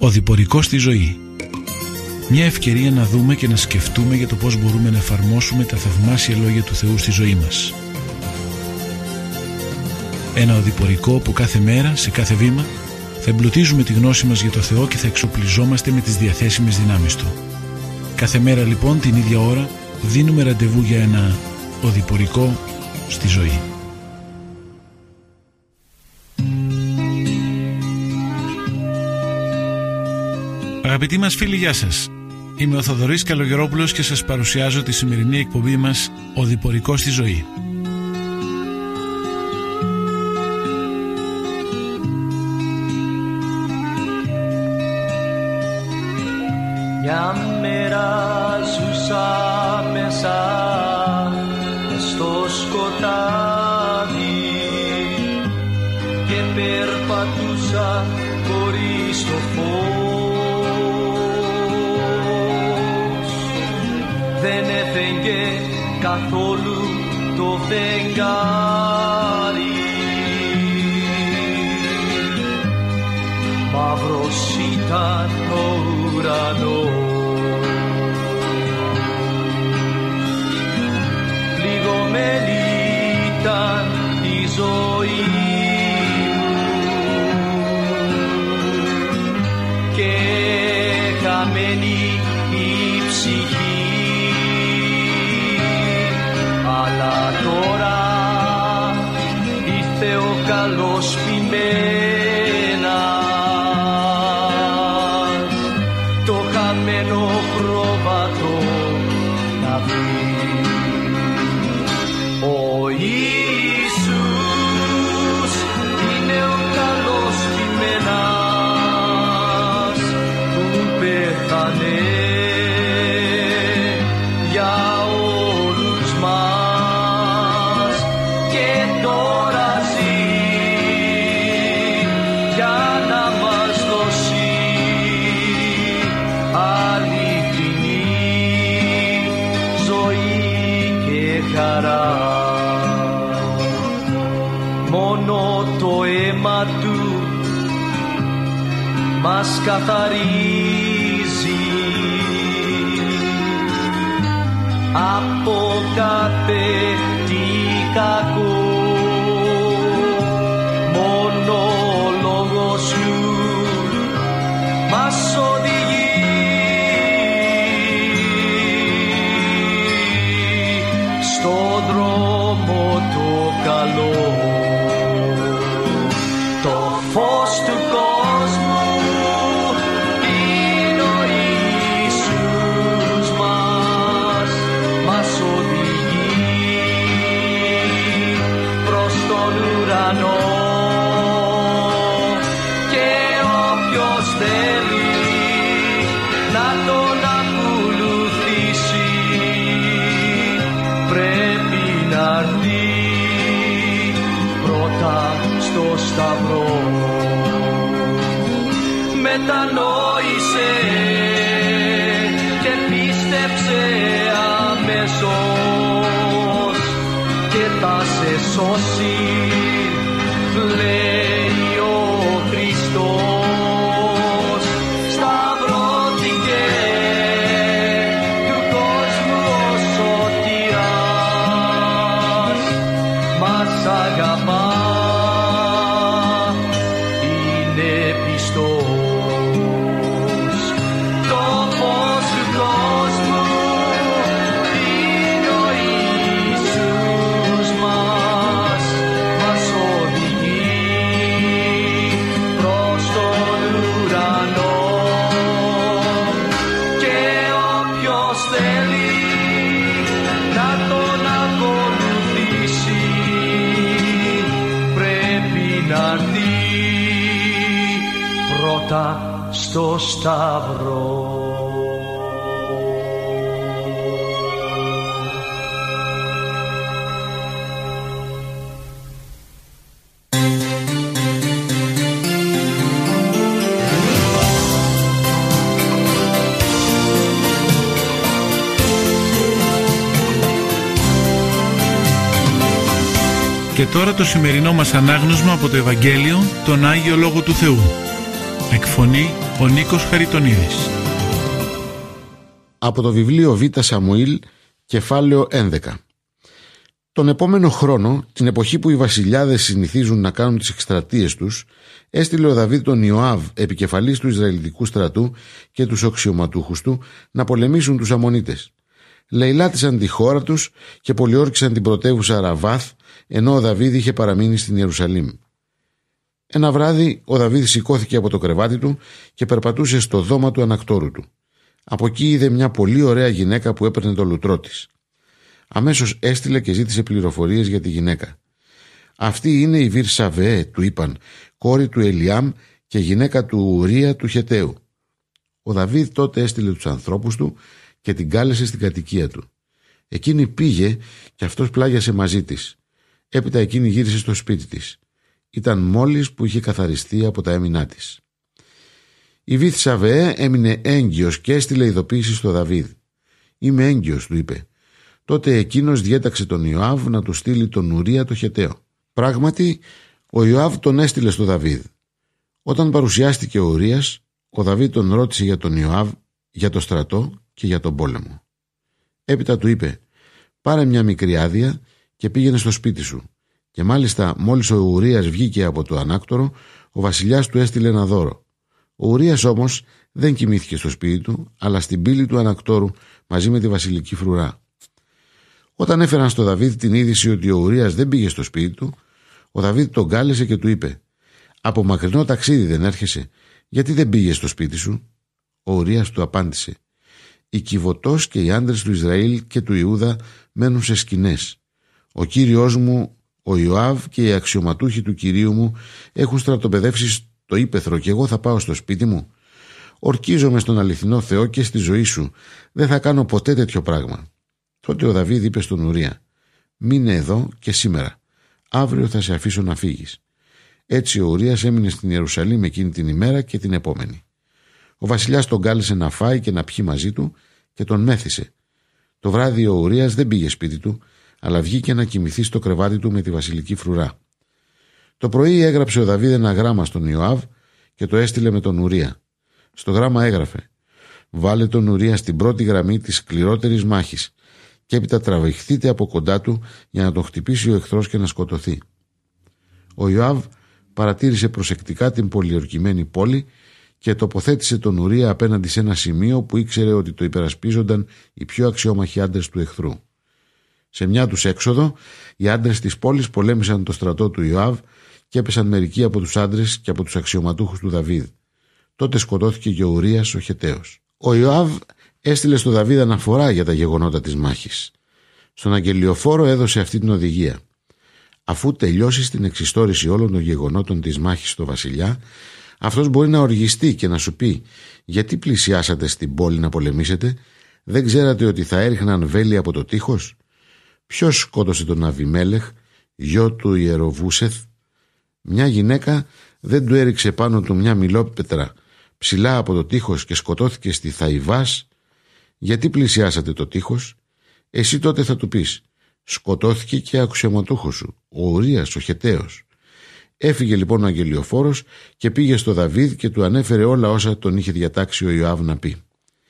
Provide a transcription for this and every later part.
Οδηπορικό στη ζωή. Μια ευκαιρία να δούμε και να σκεφτούμε για το πώς μπορούμε να εφαρμόσουμε τα θαυμάσια λόγια του Θεού στη ζωή μας. Ένα οδηπορικό που κάθε μέρα, σε κάθε βήμα, θα εμπλουτίζουμε τη γνώση μας για το Θεό και θα εξοπλιζόμαστε με τις διαθέσιμες δυνάμεις Του. Κάθε μέρα λοιπόν την ίδια ώρα δίνουμε ραντεβού για ένα οδηπορικό στη ζωή. Αγαπητοί μας φίλοι, γεια σας. Είμαι ο Θοδωρής Καλογερόπουλος και σας παρουσιάζω τη σημερινή εκπομπή μας «Οδηπορικό στη ζωή». Μια μέρα ζούσα μέσα στο σκοτάδι και περπατούσα χωρίς το φως. Δεν έφεγγε καθόλου το φεγγάρι, μαύρος ήταν ο ουρανός. Πληγωμένη ήταν η ζωή μου και χαμένη η ψυχή, αλλά τώρα ήρθε ο καλός ποιμένας το χαμένο πρόβατο να βρει. Ο Ιησούς είναι ο καλός ποιμένας που πέθανε για όλους μας και τώρα ζει για να μας δώσει αληθινή ζωή και χαρά. Μόνο το αίμα του μας καθαρίζει από κάθε τι κακό. Μόνο ο λόγος του μας οδηγεί στο δρόμο το καλό. Το φως του κόσμου είναι ο Ιησούς μας οδηγεί προς τον ουρανό και όποιος θέλει να τον ακολουθήσει πρέπει να έρθει πρώτα στο σταυρό. Μετανόησε και πίστεψε αμέσως και θα σε σώσει, λέει ο Χριστός. Σταυρώθηκε του κόσμου ο σωτηράς, μας αγαπά, είναι πιστός. Το φως του κόσμου είναι ο Ιησούς μας οδηγεί προς τον ουρανό και όποιος θέλει να τον ακολουθήσει πρέπει να έρθει πρώτα στο σταυρό. Και τώρα το σημερινό μας ανάγνωσμα από το Ευαγγέλιο, τον Άγιο Λόγο του Θεού. Εκφωνεί ο Νίκος Χαριτονίδης. Από το βιβλίο Β' Σαμουήλ, κεφάλαιο 11. Τον επόμενο χρόνο, την εποχή που οι βασιλιάδες συνηθίζουν να κάνουν τις εκστρατείες τους, έστειλε ο Δαβίδ τον Ιωάβ, επικεφαλής του Ισραηλιτικού στρατού, και τους αξιωματούχους του να πολεμήσουν τους Αμμονίτες. Λαιλάτισαν τη χώρα τους και πολιόρκησαν την πρωτεύουσα Ραβάθ, ενώ ο Δαβίδ είχε παραμείνει στην Ιερουσαλήμ. Ένα βράδυ ο Δαβίδ σηκώθηκε από το κρεβάτι του και περπατούσε στο δώμα του ανακτόρου του. Από εκεί είδε μια πολύ ωραία γυναίκα που έπαιρνε το λουτρό της. Αμέσως έστειλε και ζήτησε πληροφορίες για τη γυναίκα. «Αυτή είναι η Βυρσαβέ», του είπαν, «κόρη του Ελιάμ και γυναίκα του Ουρία του Χεταίου». Ο Δαβίδ τότε έστειλε τους ανθρώπους του και την κάλεσε στην κατοικία του. Εκείνη πήγε και αυτός πλάγιασε μαζί της. Έπειτα εκείνη γύρισε στο σπίτι της. Ήταν μόλις που είχε καθαριστεί από τα έμεινά της. Η Βυρσαβέ έμεινε έγκυος και έστειλε ειδοποίηση στο Δαβίδ. «Είμαι έγκυος», του είπε. Τότε εκείνος διέταξε τον Ιωάβ να του στείλει τον Ουρία το Χεταίο. Πράγματι, ο Ιωάβ τον έστειλε στο Δαβίδ. Όταν παρουσιάστηκε ο Ουρίας, ο Δαβίδ τον ρώτησε για τον Ιωάβ, για το στρατό και για τον πόλεμο. Έπειτα του είπε: «Πάρε μια μικρή άδεια και πήγαινε στο σπίτι σου». Και μάλιστα, μόλις ο Ουρίας βγήκε από το ανάκτορο, ο βασιλιάς του έστειλε ένα δώρο. Ο Ουρίας όμως δεν κοιμήθηκε στο σπίτι του, αλλά στην πύλη του ανακτόρου μαζί με τη βασιλική φρουρά. Όταν έφεραν στο Δαβίδ την είδηση ότι ο Ουρίας δεν πήγε στο σπίτι του, ο Δαβίδ τον κάλεσε και του είπε: «Από μακρινό ταξίδι δεν έρχεσαι, γιατί δεν πήγες στο σπίτι σου?» Ο Ουρίας του απάντησε: «Η Κιβωτός και οι άντρες του Ισραήλ και του Ιούδα μένουν σε σκηνές. Ο κύριος μου, ο Ιωάβ, και οι αξιωματούχοι του κυρίου μου έχουν στρατοπεδεύσει στο ύπαιθρο και εγώ θα πάω στο σπίτι μου. Ορκίζομαι στον αληθινό Θεό και στη ζωή σου, δεν θα κάνω ποτέ τέτοιο πράγμα». Τότε ο Δαβίδ είπε στον Ουρία: «Μείνε εδώ και σήμερα. Αύριο θα σε αφήσω να φύγεις». Έτσι ο Ουρίας έμεινε στην Ιερουσαλήμ εκείνη την ημέρα και την επόμενη. Ο βασιλιάς τον κάλεσε να φάει και να πιει μαζί του και τον μέθησε. Το βράδυ ο Ουρίας δεν πήγε σπίτι του, αλλά βγήκε να κοιμηθεί στο κρεβάτι του με τη βασιλική φρουρά. Το πρωί έγραψε ο Δαβίδ ένα γράμμα στον Ιωάβ και το έστειλε με τον Ουρία. Στο γράμμα έγραφε: «Βάλε τον Ουρία στην πρώτη γραμμή της σκληρότερης μάχης και έπειτα τραβηχθείτε από κοντά του για να τον χτυπήσει ο εχθρός και να σκοτωθεί». Ο Ιωάβ παρατήρησε προσεκτικά την πολιορκημένη πόλη και τοποθέτησε τον Ουρία απέναντι σε ένα σημείο που ήξερε ότι το υπερασπίζονταν οι πιο αξιόμαχοι άντρες του εχθρού. Σε μια τους έξοδο, οι άντρες της πόλης πολέμησαν το στρατό του Ιωάβ και έπεσαν μερικοί από τους άντρες και από τους αξιωματούχους του Δαβίδ. Τότε σκοτώθηκε και ο Ουρίας ο Χεταίος. Ο Ιωάβ έστειλε στο Δαβίδ αναφορά για τα γεγονότα της μάχης. Στον αγγελιοφόρο έδωσε αυτή την οδηγία: «Αφού τελειώσεις την εξιστόρηση όλων των γεγονότων της μάχης στο βασιλιά, αυτός μπορεί να οργιστεί και να σου πει: γιατί πλησιάσατε στην πόλη να πολεμήσετε? Δεν ξέρατε ότι θα έριχναν βέλη από το τείχος? Ποιος σκότωσε τον Αβιμέλεχ, γιο του Ιεροβούσεθ? Μια γυναίκα δεν του έριξε πάνω του μια μιλόπετρα ψηλά από το τείχος και σκοτώθηκε στη Θαϊβάς? Γιατί πλησιάσατε το τείχος?» Εσύ τότε θα του πεις: «Σκοτώθηκε και αξιωματούχος σου, ο Ουρίας ο Χεταίος». Έφυγε λοιπόν ο αγγελιοφόρος και πήγε στο Δαβίδ και του ανέφερε όλα όσα τον είχε διατάξει ο Ιωάβ να πει.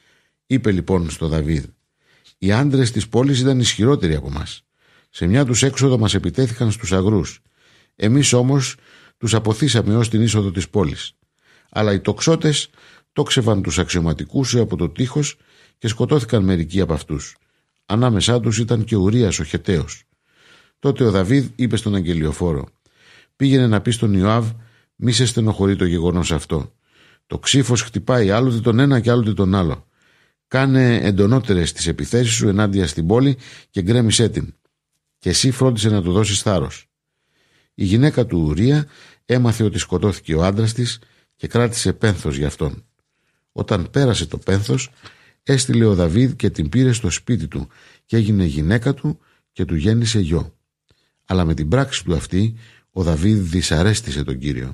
Είπε λοιπόν στο Δαβίδ: «Οι άντρες της πόλης ήταν ισχυρότεροι από μας. Σε μια τους έξοδο μας επιτέθηκαν στους αγρούς. Εμείς όμως τους αποθήσαμε ως την είσοδο της πόλης. Αλλά οι τοξότες τόξευαν τους αξιωματικούς από το τείχος και σκοτώθηκαν μερικοί από αυτούς. Ανάμεσά τους ήταν και ο Ουρίας ο Χεταίος». Τότε ο Δαβίδ είπε στον αγγελιοφόρο: «Πήγαινε να πει στον Ιωάβ, μη σε στενοχωρεί το γεγονός αυτό. Το ξύφος χτυπάει άλλοτε τον ένα και άλλοτε τον άλλο. Κάνε εντονότερες τις επιθέσεις σου ενάντια στην πόλη και γκρέμισέ την. Και εσύ φρόντισε να του δώσεις θάρρος». Η γυναίκα του Ουρία έμαθε ότι σκοτώθηκε ο άντρας της και κράτησε πένθος για αυτόν. Όταν πέρασε το πένθος, έστειλε ο Δαβίδ και την πήρε στο σπίτι του και έγινε γυναίκα του και του γέννησε γιο. Αλλά με την πράξη του αυτή, ο Δαβίδ δυσαρέστησε τον Κύριο.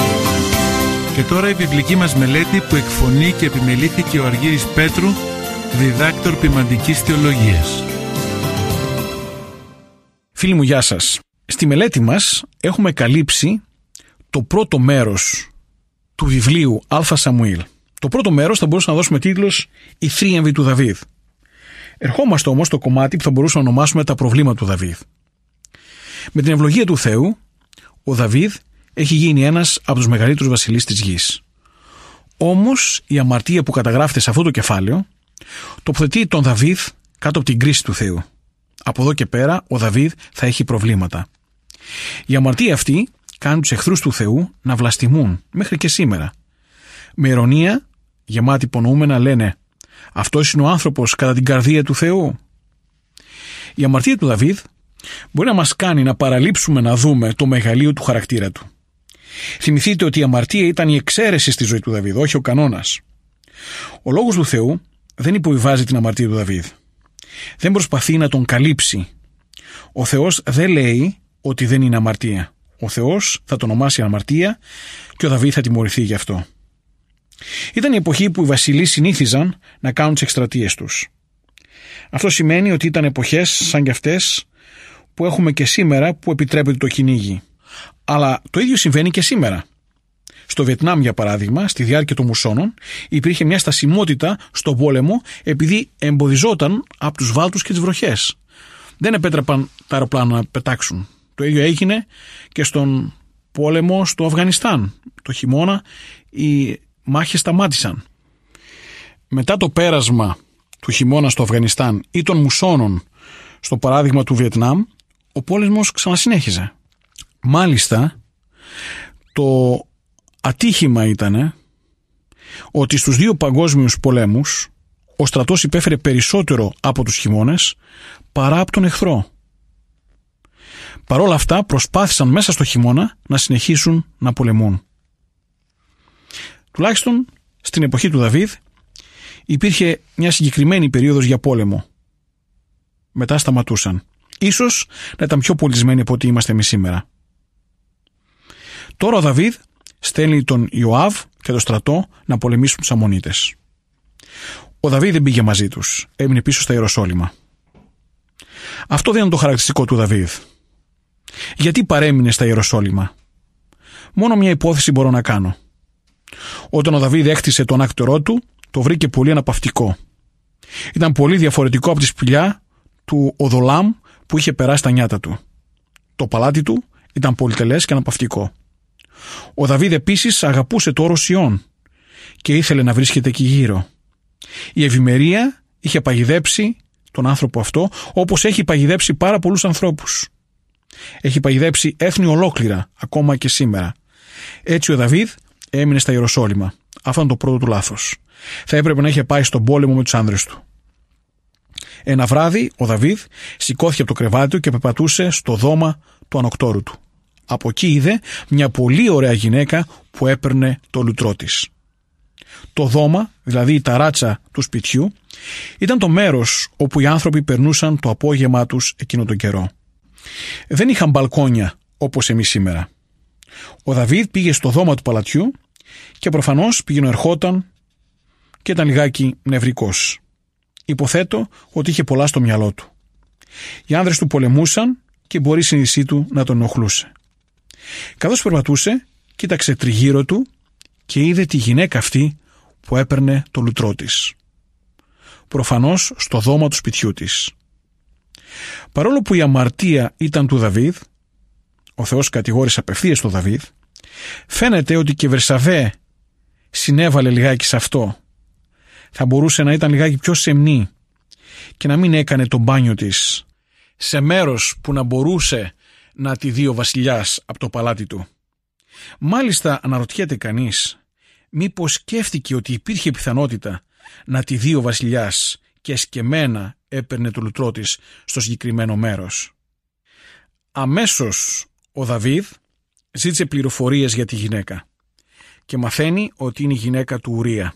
Και τώρα η βιβλική μας μελέτη που εκφωνεί και επιμελήθηκε ο Αργύρης Πέτρου διδάκτορ ποιμαντικής θεολογίας. Φίλοι μου, γεια σας. Στη μελέτη μας έχουμε καλύψει το πρώτο μέρος του βιβλίου Α Σαμουήλ. Το πρώτο μέρος θα μπορούσαμε να δώσουμε τίτλος «Η θρίαμβη του Δαβίδ». Ερχόμαστε όμως στο κομμάτι που θα μπορούσαμε να ονομάσουμε «Τα προβλήματα του Δαβίδ». Με την ευλογία του Θεού, ο Δαβίδ έχει γίνει ένας από τους μεγαλύτερους βασιλείς της γης. Όμως η αμαρτία που καταγράφεται σε αυτό το κεφάλαιο τοποθετεί τον Δαβίδ κάτω από την κρίση του Θεού. Από εδώ και πέρα ο Δαβίδ θα έχει προβλήματα. Η αμαρτία αυτή κάνει τους εχθρούς του Θεού να βλαστημούν μέχρι και σήμερα. Με ειρωνία, γεμάτοι υπονοούμενα, λένε «Αυτός είναι ο άνθρωπος κατά την καρδία του Θεού». Η αμαρτία του Δαβίδ μπορεί να μας κάνει να παραλείψουμε να δούμε το μεγαλείο του χαρακτήρα του. Θυμηθείτε ότι η αμαρτία ήταν η εξαίρεση στη ζωή του Δαβίδ, όχι ο κανόνας. Ο λόγος του Θεού δεν υποβιβάζει την αμαρτία του Δαβίδ. Δεν προσπαθεί να τον καλύψει. Ο Θεός δεν λέει ότι δεν είναι αμαρτία. Ο Θεός θα το ονομάσει αμαρτία και ο Δαβίδ θα τιμωρηθεί γι' αυτό. Ήταν η εποχή που οι βασιλείς συνήθιζαν να κάνουν τις εκστρατείες τους. Αυτό σημαίνει ότι ήταν εποχές σαν κι αυτές που έχουμε και σήμερα που επιτρέπεται το κυνήγι. Αλλά το ίδιο συμβαίνει και σήμερα. Στο Βιετνάμ, για παράδειγμα, στη διάρκεια των μουσώνων, υπήρχε μια στασιμότητα στον πόλεμο επειδή εμποδιζόταν από τους βάλτους και τις βροχές. Δεν επέτρεπαν τα αεροπλάνα να πετάξουν. Το ίδιο έγινε και στον πόλεμο στο Αφγανιστάν. Το χειμώνα οι μάχες σταμάτησαν. Μετά το πέρασμα του χειμώνα στο Αφγανιστάν ή των μουσώνων, στο παράδειγμα του Βιετνάμ, ο πόλεμος ξανασυνέχιζε. Μάλιστα, το ατύχημα ήταν ότι στους δύο παγκόσμιους πολέμους ο στρατός υπέφερε περισσότερο από τους χειμώνες παρά από τον εχθρό. Παρ' όλα αυτά προσπάθησαν μέσα στο χειμώνα να συνεχίσουν να πολεμούν. Τουλάχιστον στην εποχή του Δαβίδ υπήρχε μια συγκεκριμένη περίοδος για πόλεμο. Μετά σταματούσαν. Ίσως να ήταν πιο πολιτισμένοι από ό,τι είμαστε εμείς σήμερα. Τώρα ο Δαβίδ στέλνει τον Ιωάβ και τον στρατό να πολεμήσουν τους Αμμονίτες. Ο Δαβίδ δεν πήγε μαζί τους, έμεινε πίσω στα Ιεροσόλυμα. Αυτό δεν είναι το χαρακτηριστικό του Δαβίδ. Γιατί παρέμεινε στα Ιεροσόλυμα? Μόνο μια υπόθεση μπορώ να κάνω. Όταν ο Δαβίδ έκτισε τον άκτερό του, το βρήκε πολύ αναπαυτικό. Ήταν πολύ διαφορετικό από τη σπηλιά του Οδολάμ που είχε περάσει τα νιάτα του. Το παλάτι του ήταν πολυτελές και αναπαυτικό. Ο Δαβίδ επίσης αγαπούσε το όρος Ιών και ήθελε να βρίσκεται εκεί γύρω. Η ευημερία είχε παγιδέψει τον άνθρωπο αυτό, όπως έχει παγιδέψει πάρα πολλούς ανθρώπους. Έχει παγιδέψει έθνη ολόκληρα, ακόμα και σήμερα. Έτσι ο Δαβίδ έμεινε στα Ιεροσόλυμα. Αυτό είναι το πρώτο του λάθος. Θα έπρεπε να είχε πάει στον πόλεμο με τους άνδρες του. Ένα βράδυ ο Δαβίδ σηκώθηκε από το κρεβάτι του και περπατούσε στο δώμα του ανοκτώρου του. Από εκεί είδε μια πολύ ωραία γυναίκα που έπαιρνε το λουτρό της. Το δώμα, δηλαδή η ταράτσα του σπιτιού, ήταν το μέρος όπου οι άνθρωποι περνούσαν το απόγευμά τους εκείνο τον καιρό. Δεν είχαν μπαλκόνια όπως εμείς σήμερα. Ο Δαβίδ πήγε στο δώμα του παλατιού και προφανώς πήγαινε ερχόταν και ήταν λιγάκι νευρικός. Υποθέτω ότι είχε πολλά στο μυαλό του. Οι άνδρες του πολεμούσαν και μπορεί η συνείδησή του να τον ενοχλούσε. Καθώς περπατούσε, κοίταξε τριγύρω του και είδε τη γυναίκα αυτή που έπαιρνε το λουτρό της. Προφανώς στο δώμα του σπιτιού της. Παρόλο που η αμαρτία ήταν του Δαβίδ, ο Θεός κατηγόρησε απευθείας τον Δαβίδ, φαίνεται ότι και Βερσαβέ συνέβαλε λιγάκι σε αυτό. Θα μπορούσε να ήταν λιγάκι πιο σεμνή και να μην έκανε το μπάνιο της σε μέρος που να μπορούσε να τη δει ο βασιλιάς από το παλάτι του. Μάλιστα αναρωτιέται κανείς, μήπως σκέφτηκε ότι υπήρχε πιθανότητα να τη δει ο βασιλιάς και εσκεμμένα έπαιρνε το λουτρό της στο συγκεκριμένο μέρος. Αμέσως ο Δαβίδ ζήτησε πληροφορίες για τη γυναίκα και μαθαίνει ότι είναι η γυναίκα του Ουρία.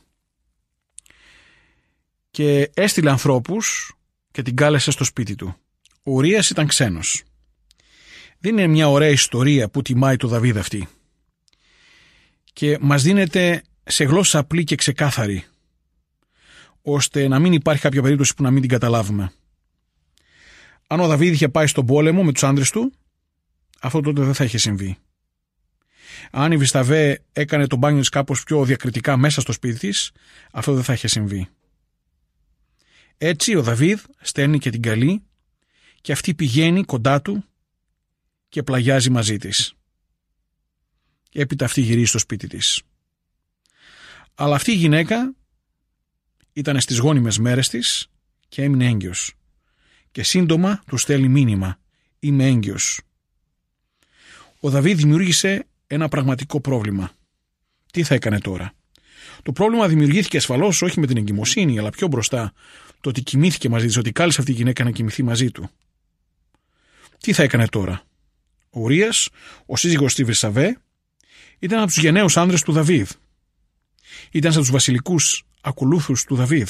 Και έστειλε ανθρώπους και την κάλεσε στο σπίτι του. Ο Ουρίας ήταν ξένος. Δεν είναι μια ωραία ιστορία που τιμάει το Δαβίδ αυτή. Και μας δίνεται σε γλώσσα απλή και ξεκάθαρη. ώστε να μην υπάρχει κάποια περίπτωση που να μην την καταλάβουμε. Αν ο Δαβίδ είχε πάει στον πόλεμο με τους άντρες του, αυτό τότε δεν θα είχε συμβεί. Αν η Βυρσαβέ έκανε το μπάνιο της κάπως πιο διακριτικά μέσα στο σπίτι της, αυτό δεν θα είχε συμβεί. Έτσι ο Δαβίδ στέλνει και την καλή και αυτή πηγαίνει κοντά του και πλαγιάζει μαζί της. Έπειτα αυτή γυρίζει στο σπίτι της. Αλλά αυτή η γυναίκα ήταν στις γόνιμες μέρες της και έμεινε έγκυος. Και σύντομα του στέλνει μήνυμα: είμαι έγκυος. Ο Δαβίδ δημιούργησε ένα πραγματικό πρόβλημα. Τι θα έκανε τώρα? Το πρόβλημα δημιουργήθηκε ασφαλώς όχι με την εγκυμοσύνη, αλλά πιο μπροστά το ότι κοιμήθηκε μαζί της, ότι κάλεσε αυτή η γυναίκα να κοιμηθεί μαζί του. Τι θα έκανε τώρα? Ο Ουρίας, ο σύζυγος της Βυρσαβέ, ήταν από τους γενναίους άνδρες του Δαβίδ. Ήταν σαν τους βασιλικούς ακολούθους του Δαβίδ.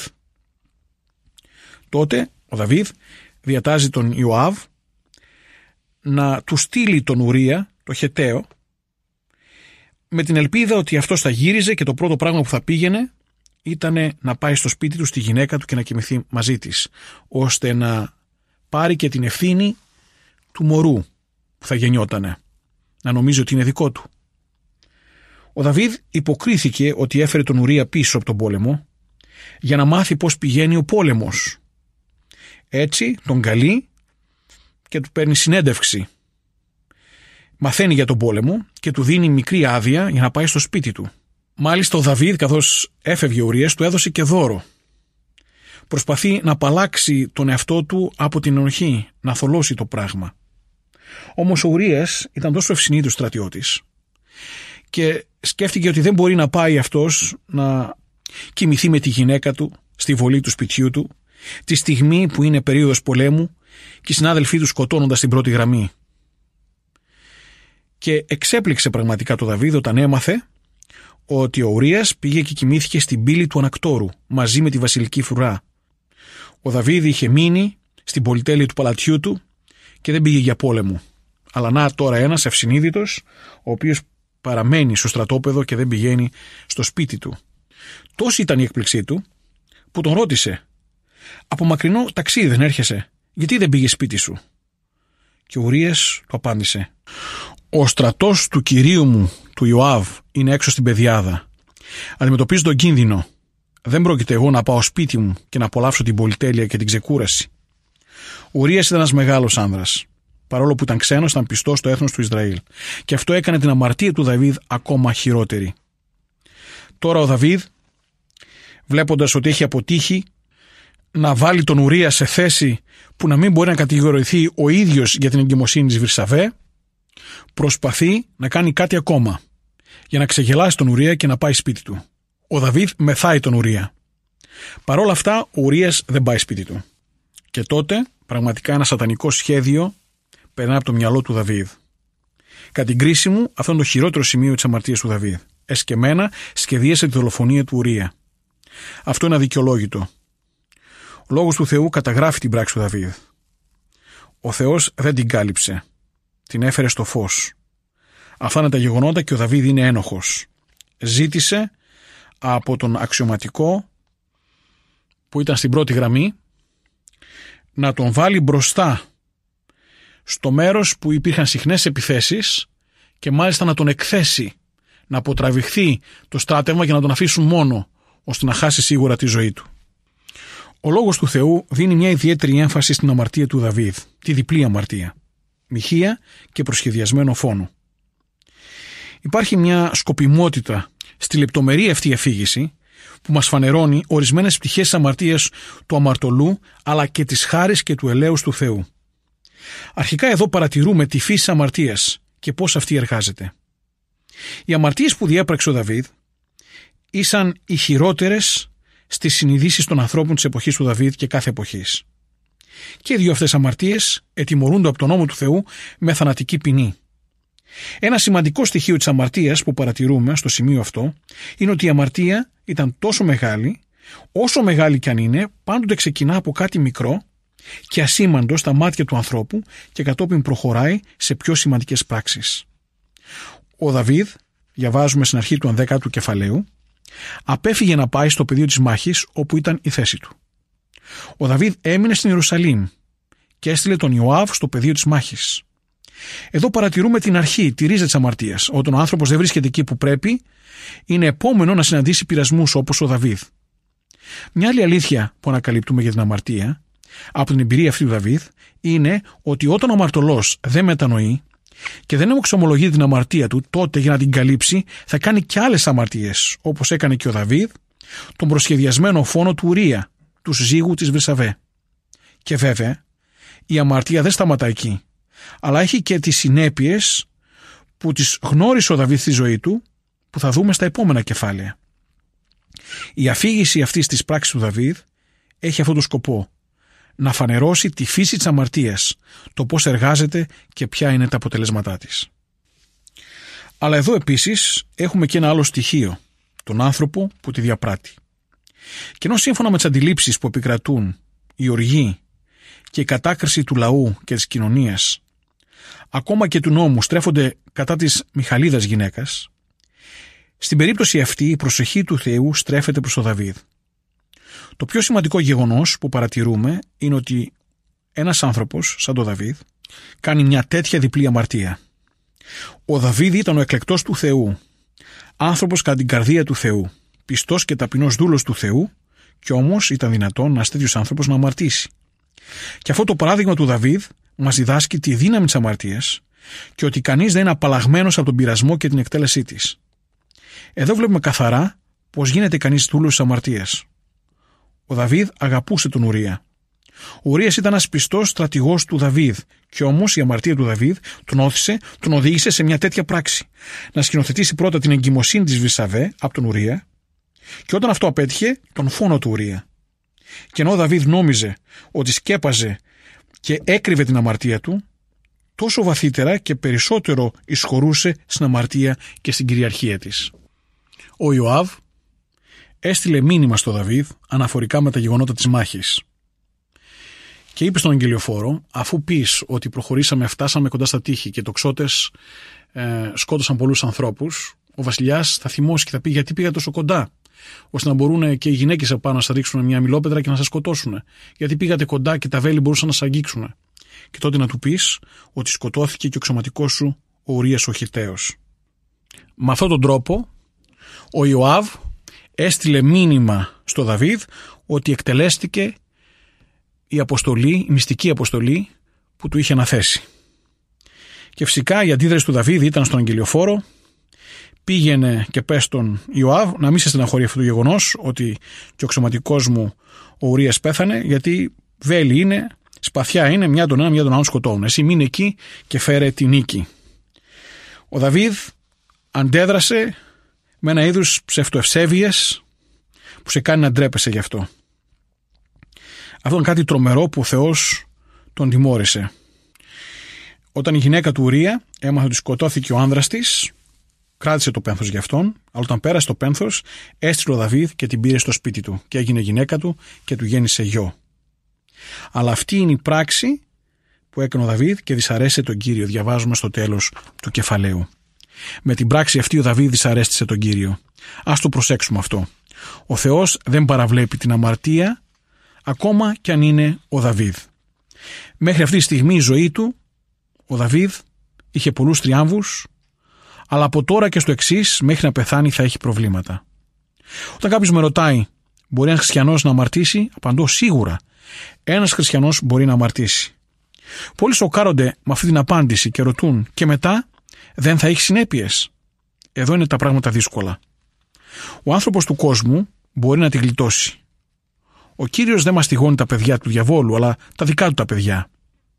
Τότε ο Δαβίδ διατάζει τον Ιωάβ να του στείλει τον Ουρία, το Χεταίο, με την ελπίδα ότι αυτός θα γύριζε και το πρώτο πράγμα που θα πήγαινε ήταν να πάει στο σπίτι του στη γυναίκα του και να κοιμηθεί μαζί της, ώστε να πάρει και την ευθύνη του μωρού που θα γεννιότανε, να νομίζει ότι είναι δικό του. Ο Δαβίδ υποκρίθηκε ότι έφερε τον Ουρία πίσω από τον πόλεμο για να μάθει πώς πηγαίνει ο πόλεμος. Έτσι τον καλεί και του παίρνει συνέντευξη. Μαθαίνει για τον πόλεμο και του δίνει μικρή άδεια για να πάει στο σπίτι του. Μάλιστα ο Δαβίδ, καθώς έφευγε ο Ουρίας, του έδωσε και δώρο. Προσπαθεί να απαλλάξει τον εαυτό του από την ενοχή, να θολώσει το πράγμα. Όμως ο Ουρίας ήταν τόσο ευσυνείδητος στρατιώτης και σκέφτηκε ότι δεν μπορεί να πάει αυτός να κοιμηθεί με τη γυναίκα του στη βολή του σπιτιού του τη στιγμή που είναι περίοδος πολέμου και οι συνάδελφοί του σκοτώνονται στην πρώτη γραμμή. Και εξέπληξε πραγματικά το Δαβίδ όταν έμαθε ότι ο Ουρίας πήγε και κοιμήθηκε στην πύλη του Ανακτόρου μαζί με τη βασιλική φρουρά. Ο Δαβίδ είχε μείνει στην πολυτέλεια του παλατιού του και δεν πήγε για πόλεμο. Αλλά να τώρα ένας ευσυνείδητος, ο οποίος παραμένει στο στρατόπεδο και δεν πηγαίνει στο σπίτι του. Τόση ήταν η έκπληξή του που τον ρώτησε: από μακρινό ταξίδι δεν έρχεσαι, γιατί δεν πήγες σπίτι σου? Και ο Ουρίας του απάντησε: ο στρατός του κυρίου μου, του Ιωάβ, είναι έξω στην πεδιάδα. Αντιμετωπίζω τον κίνδυνο. Δεν πρόκειται εγώ να πάω σπίτι μου και να απολαύσω την πολυτέλεια και την ξεκούραση. Ο Ουρίας ήταν ένας μεγάλος άνδρας. Παρόλο που ήταν ξένος, ήταν πιστός στο έθνος του Ισραήλ. Και αυτό έκανε την αμαρτία του Δαβίδ ακόμα χειρότερη. Τώρα ο Δαβίδ, βλέποντας ότι έχει αποτύχει να βάλει τον Ουρία σε θέση που να μην μπορεί να κατηγορηθεί ο ίδιος για την εγκυμοσύνη της Βυρσαβέ, προσπαθεί να κάνει κάτι ακόμα για να ξεγελάσει τον Ουρία και να πάει σπίτι του. Ο Δαβίδ μεθάει τον Ουρία. Παρ' όλα αυτά ο Ουρίας δεν πάει σπίτι του. Και τότε πραγματικά ένα σατανικό σχέδιο περνά από το μυαλό του Δαβίδ. Κατά την κρίση μου, αυτό είναι το χειρότερο σημείο της αμαρτίας του Δαβίδ. Εσκεμμένα σχεδίασε τη δολοφονία του Ουρία. Αυτό είναι αδικαιολόγητο. Ο λόγος του Θεού καταγράφει την πράξη του Δαβίδ. Ο Θεός δεν την κάλυψε. Την έφερε στο φως. Αυτά είναι τα γεγονότα και ο Δαβίδ είναι ένοχος. Ζήτησε από τον αξιωματικό που ήταν στην πρώτη γραμμή να τον βάλει μπροστά στο μέρος που υπήρχαν συχνές επιθέσεις και μάλιστα να τον εκθέσει, να αποτραβηχθεί το στράτευμα και να τον αφήσουν μόνο, ώστε να χάσει σίγουρα τη ζωή του. Ο λόγος του Θεού δίνει μια ιδιαίτερη έμφαση στην αμαρτία του Δαβίδ, τη διπλή αμαρτία, μοιχεία και προσχεδιασμένο φόνο. Υπάρχει μια σκοπιμότητα στη λεπτομερή αυτή αφήγηση που μας φανερώνει ορισμένες πτυχές της αμαρτίας του αμαρτωλού αλλά και της χάρης και του ελέους του Θεού. Αρχικά εδώ παρατηρούμε τη φύση της αμαρτίας και πώς αυτή εργάζεται. Οι αμαρτίες που διέπραξε ο Δαβίδ ήσαν οι χειρότερες στις συνειδήσεις των ανθρώπων της εποχής του Δαβίδ και κάθε εποχής. Και οι δύο αυτές αμαρτίες ετιμωρούνται από τον νόμο του Θεού με θανατική ποινή. Ένα σημαντικό στοιχείο της αμαρτίας που παρατηρούμε στο σημείο αυτό είναι ότι η αμαρτία ήταν τόσο μεγάλη, όσο μεγάλη κι αν είναι, πάντοτε ξεκινά από κάτι μικρό και ασήμαντο στα μάτια του ανθρώπου και κατόπιν προχωράει σε πιο σημαντικές πράξεις. Ο Δαβίδ, διαβάζουμε στην αρχή του 11ου κεφαλαίου, απέφυγε να πάει στο πεδίο της μάχης όπου ήταν η θέση του. Ο Δαβίδ έμεινε στην Ιερουσαλήμ και έστειλε τον Ιωάβ στο πεδίο της μάχης. Εδώ παρατηρούμε την αρχή, τη ρίζα της αμαρτίας. Όταν ο άνθρωπος δεν βρίσκεται εκεί που πρέπει, είναι επόμενο να συναντήσει πειρασμούς όπως ο Δαβίδ. Μια άλλη αλήθεια που ανακαλύπτουμε για την αμαρτία, από την εμπειρία αυτή του Δαβίδ, είναι ότι όταν ο αμαρτωλός δεν μετανοεί και δεν εξομολογεί την αμαρτία του, τότε για να την καλύψει θα κάνει και άλλες αμαρτίες, όπως έκανε και ο Δαβίδ, τον προσχεδιασμένο φόνο του Ουρία, του συζύγου της Βερσαβέ. Και βέβαια, η αμαρτία δεν σταματά εκεί, αλλά έχει και τις συνέπειες που τις γνώρισε ο Δαβίδ στη ζωή του, που θα δούμε στα επόμενα κεφάλαια. Η αφήγηση αυτής της πράξης του Δαβίδ έχει αυτόν τον σκοπό, να φανερώσει τη φύση της αμαρτίας, το πώς εργάζεται και ποια είναι τα αποτελέσματά της. Αλλά εδώ επίσης έχουμε και ένα άλλο στοιχείο, τον άνθρωπο που τη διαπράττει. Και ενώ σύμφωνα με τις αντιλήψεις που επικρατούν η οργή και η κατάκριση του λαού και της κοινωνίας, ακόμα και του νόμου στρέφονται κατά της Μιχαλίδας γυναίκας, στην περίπτωση αυτή η προσοχή του Θεού στρέφεται προς τον Δαβίδ. Το πιο σημαντικό γεγονός που παρατηρούμε είναι ότι ένας άνθρωπος σαν τον Δαβίδ κάνει μια τέτοια διπλή αμαρτία. Ο Δαβίδ ήταν ο εκλεκτός του Θεού, άνθρωπος κατά την καρδία του Θεού, πιστός και ταπεινός δούλος του Θεού, και όμως ήταν δυνατόν ένας τέτοιος άνθρωπος να αμαρτήσει. Και αυτό το παράδειγμα του Δαβίδ μας διδάσκει τη δύναμη της αμαρτίας και ότι κανείς δεν είναι απαλλαγμένος από τον πειρασμό και την εκτέλεσή της. Εδώ βλέπουμε καθαρά πως γίνεται κανείς δούλος της αμαρτίας. Ο Δαβίδ αγαπούσε τον Ουρία. Ο Ουρίας ήταν ένας πιστός στρατηγός του Δαβίδ, και όμως η αμαρτία του Δαβίδ τον οδήγησε σε μια τέτοια πράξη. Να σκηνοθετήσει πρώτα την εγκυμοσύνη της Βερσαβέ από τον Ουρία, και όταν αυτό απέτυχε, τον φόνο του Ουρία. Και ενώ ο Δαβίδ νόμιζε ότι σκέπαζε και έκρυβε την αμαρτία του, τόσο βαθύτερα και περισσότερο εισχωρούσε στην αμαρτία και στην κυριαρχία της. Ο Ιωάβ έστειλε μήνυμα στο Δαβίδ αναφορικά με τα γεγονότα της μάχης. Και είπε στον αγγελιοφόρο, αφού πεις ότι φτάσαμε κοντά στα τείχη και οι τοξότες σκότωσαν πολλούς ανθρώπους, ο βασιλιάς θα θυμώσει και θα πει γιατί πήγα τόσο κοντά, ώστε να μπορούν και οι γυναίκες επάνω να σας ρίξουν μια μιλόπετρα και να σας σκοτώσουν. Γιατί πήγατε κοντά και τα βέλη μπορούσαν να σας αγγίξουν. Και τότε να του πεις ότι σκοτώθηκε και ο αξιωματικός σου ο Ουρίας ο Χιθαίος. Με αυτόν τον τρόπο ο Ιωάβ έστειλε μήνυμα στο Δαβίδ ότι εκτελέστηκε η μυστική αποστολή που του είχε αναθέσει. Και φυσικά η αντίδραση του Δαβίδ ήταν στον αγγελιοφόρο, πήγαινε και πες στον Ιωάβ να μην σε στεναχωρεί αυτό το γεγονός ότι και ο αξιωματικός μου ο Ουρίας πέθανε, γιατί βέλη είναι, σπαθιά είναι, μια τον ένα μια τον άλλον σκοτώνουν. Εσύ μείνε εκεί και φέρε τη νίκη. Ο Δαβίδ αντέδρασε με ένα είδους ψευτοευσέβειες που σε κάνει να ντρέπεσαι γι' αυτό. Αυτό είναι κάτι τρομερό που ο Θεός τον τιμώρησε. Όταν η γυναίκα του Ουρία έμαθε ότι σκοτώθηκε ο άνδρας της, κράτησε το πένθος για αυτόν, αλλά όταν πέρασε το πένθος, έστειλε ο Δαβίδ και την πήρε στο σπίτι του και έγινε γυναίκα του και του γέννησε γιο. Αλλά αυτή είναι η πράξη που έκανε ο Δαβίδ και δυσαρέστησε τον Κύριο. Διαβάζουμε στο τέλος του κεφαλαίου. Με την πράξη αυτή ο Δαβίδ δυσαρέστησε τον Κύριο. Ας το προσέξουμε αυτό. Ο Θεός δεν παραβλέπει την αμαρτία, ακόμα κι αν είναι ο Δαβίδ. Μέχρι αυτή τη στιγμή η ζωή του, ο Δαβίδ είχε πολλούς τριάμβους, αλλά από τώρα και στο εξής, μέχρι να πεθάνει θα έχει προβλήματα. Όταν κάποιος με ρωτάει, μπορεί ένας χριστιανός να αμαρτήσει, απαντώ σίγουρα. Ένας χριστιανός μπορεί να αμαρτήσει. Πολλοί σοκάρονται με αυτή την απάντηση και ρωτούν, και μετά δεν θα έχει συνέπειες? Εδώ είναι τα πράγματα δύσκολα. Ο άνθρωπος του κόσμου μπορεί να τη γλιτώσει. Ο Κύριος δεν μαστιγώνει τα παιδιά του διαβόλου, αλλά τα δικά του τα παιδιά.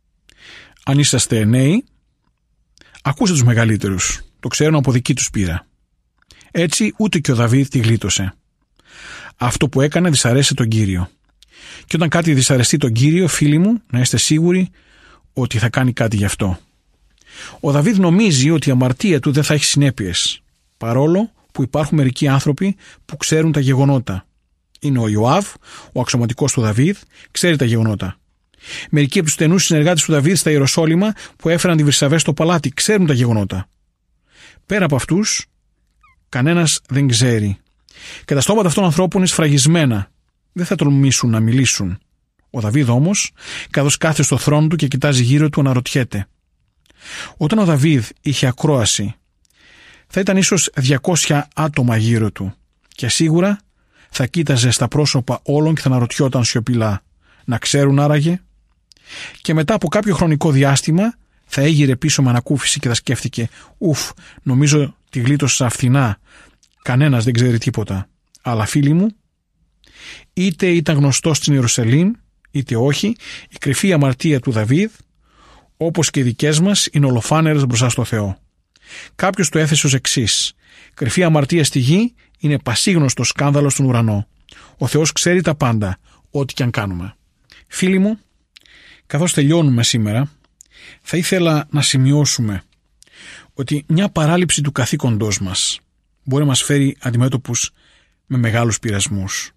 Αν είσαστε νέοι, ακούστε τους μεγαλύτερους. Το ξέρουν από δική τους πείρα. Έτσι ούτε και ο Δαβίδ τη γλίτωσε. Αυτό που έκανε δυσαρέστησε τον Κύριο. Και όταν κάτι δυσαρεστεί τον Κύριο, φίλοι μου, να είστε σίγουροι ότι θα κάνει κάτι γι' αυτό. Ο Δαβίδ νομίζει ότι η αμαρτία του δεν θα έχει συνέπειες, παρόλο που υπάρχουν μερικοί άνθρωποι που ξέρουν τα γεγονότα. Είναι ο Ιωάβ, ο αξιωματικός του Δαβίδ, ξέρει τα γεγονότα. Μερικοί από τους στενούς συνεργάτες του Δαβίδ στα Ιεροσόλυμα που έφεραν τη Βερσαβέ στο παλάτι ξέρουν τα γεγονότα. Πέρα από αυτούς, κανένας δεν ξέρει. Και τα στόματα αυτών των ανθρώπων είναι σφραγισμένα. Δεν θα τολμήσουν να μιλήσουν. Ο Δαβίδ όμως, καθώς κάθεται στο θρόνο του και κοιτάζει γύρω του, αναρωτιέται. Όταν ο Δαβίδ είχε ακρόαση, θα ήταν ίσως 200 άτομα γύρω του και σίγουρα θα κοίταζε στα πρόσωπα όλων και θα αναρωτιόταν σιωπηλά. Να ξέρουν άραγε? Και μετά από κάποιο χρονικό διάστημα θα έγειρε πίσω με ανακούφιση και θα σκέφτηκε «Ουφ, νομίζω τη γλίτωσα φθηνά, κανένας δεν ξέρει τίποτα». Αλλά φίλοι μου, είτε ήταν γνωστός στην Ιερουσαλήμ, είτε όχι, η κρυφή αμαρτία του Δαβίδ, όπως και οι δικές μας, είναι ολοφάνερες μπροστά στο Θεό. Κάποιος το έθεσε ως εξής: κρυφή αμαρτία στη γη είναι πασίγνωστο σκάνδαλο στον ουρανό. Ο Θεός ξέρει τα πάντα, ό,τι και αν κάνουμε. Φίλοι μου, καθώς τελειώνουμε σήμερα, θα ήθελα να σημειώσουμε ότι μια παράληψη του καθήκοντός μας μπορεί να μας φέρει αντιμέτωπους με μεγάλους πειρασμούς.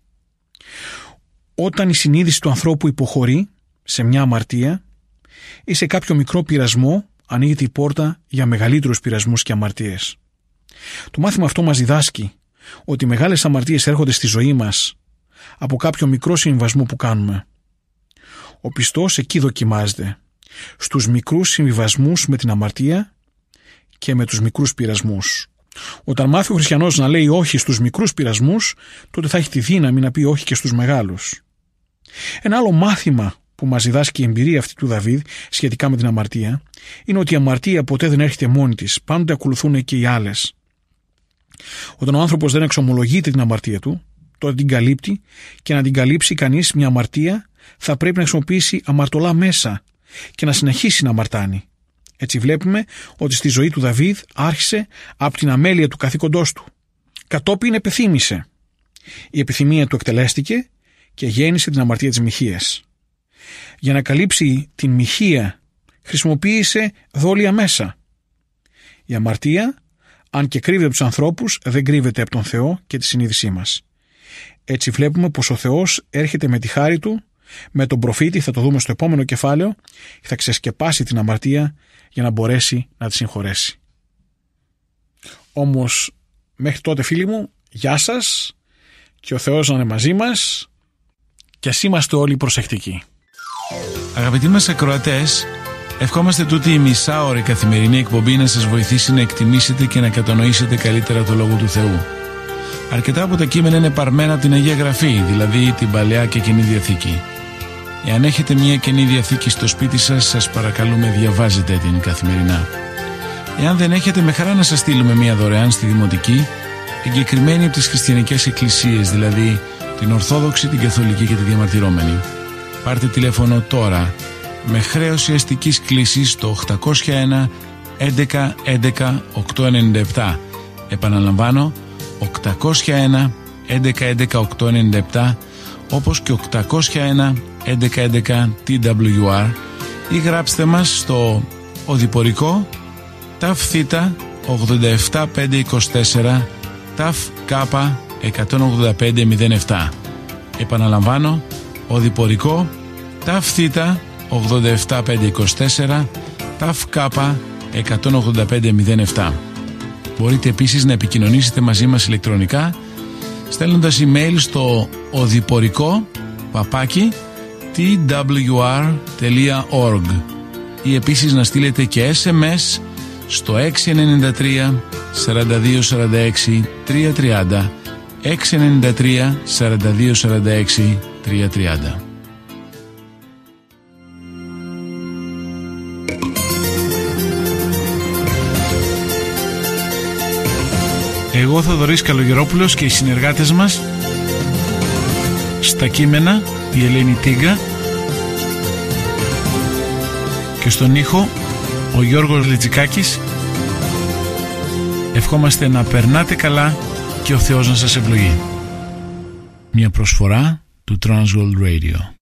Όταν η συνείδηση του ανθρώπου υποχωρεί σε μια αμαρτία ή σε κάποιο μικρό πειρασμό, ανοίγεται η πόρτα για μεγαλύτερους πειρασμούς και αμαρτίες. Το μάθημα αυτό μας διδάσκει ότι οι μεγάλες αμαρτίες έρχονται στη ζωή μας από κάποιο μικρό συμβιβασμό που κάνουμε. Ο πιστός εκεί δοκιμάζεται, στους μικρούς συμβιβασμούς με την αμαρτία και με τους μικρούς πειρασμούς. Όταν μάθει ο χριστιανός να λέει όχι στους μικρούς πειρασμούς, τότε θα έχει τη δύναμη να πει όχι και στους μεγάλους. Ένα άλλο μάθημα που μας διδάσκει η εμπειρία αυτή του Δαβίδ σχετικά με την αμαρτία είναι ότι η αμαρτία ποτέ δεν έρχεται μόνη της, πάντοτε ακολουθούν και οι άλλες. Όταν ο άνθρωπος δεν εξομολογείται την αμαρτία του, τότε την καλύπτει, και να την καλύψει κανείς μια αμαρτία θα πρέπει να χρησιμοποιήσει αμαρτωλά μέσα και να συνεχίσει να αμαρτάνει. Έτσι βλέπουμε ότι στη ζωή του Δαβίδ άρχισε από την αμέλεια του καθήκοντός του. Κατόπιν επιθύμησε. Η επιθυμία του εκτελέστηκε και γέννησε την αμαρτία της μοιχείας. Για να καλύψει την μοιχεία χρησιμοποίησε δόλια μέσα. Η αμαρτία, αν και κρύβεται από τους ανθρώπους, δεν κρύβεται από τον Θεό και τη συνείδησή μας. Έτσι βλέπουμε πως ο Θεός έρχεται με τη χάρη του, με τον προφήτη, θα το δούμε στο επόμενο κεφάλαιο, και θα ξεσκεπάσει την αμαρτία για να μπορέσει να τη συγχωρέσει. Όμως μέχρι τότε, φίλοι μου, γεια σας και ο Θεός να είναι μαζί μας και ας είμαστε όλοι προσεκτικοί. Αγαπητοί μας ακροατές, ευχόμαστε τούτη η μισάωρη καθημερινή εκπομπή να σας βοηθήσει να εκτιμήσετε και να κατανοήσετε καλύτερα το Λόγο του Θεού. Αρκετά από τα κείμενα είναι παρμένα από την Αγία Γραφή, δηλαδή την Παλαιά και Καινή Διαθήκη. Εάν έχετε μια Καινή Διαθήκη στο σπίτι σας, σας παρακαλούμε διαβάζετε την καθημερινά. Εάν δεν έχετε, με χαρά να σας στείλουμε μια δωρεάν στη Δημοτική, εγκεκριμένη από τις χριστιανικές εκκλησίες, δηλαδή την Ορθόδοξη, την Καθολική και τη Διαμαρτυρόμενη. Πάρτε τηλέφωνο τώρα με χρέωση αστικής κλήσης στο 801 11 11 897. Επαναλαμβάνω, 801 11 11 897, όπως και 801 11 11 TWR, ή γράψτε μας στο οδηπορικό ΤΑΦ Θ 87524 ΤΑΦ Κ 18507. Επαναλαμβάνω, οδηπορικό ΤΑΦ Θ 87524 ΤΑΦ Κ 18507. Μπορείτε επίσης να επικοινωνήσετε μαζί μας ηλεκτρονικά στέλνοντας email στο οδηπορικό@twr.org ή επίσης να στείλετε και SMS στο 693 42 46 330, 693 42 46 330. Εγώ, Θοδωρής Καλογερόπουλος, και οι συνεργάτες μας στα κείμενα, η Ελένη Τίγκα, και στον ήχο ο Γιώργος Λιτζικάκης, ευχόμαστε να περνάτε καλά και ο Θεός να σας ευλογεί. Μια προσφορά του Transworld Radio.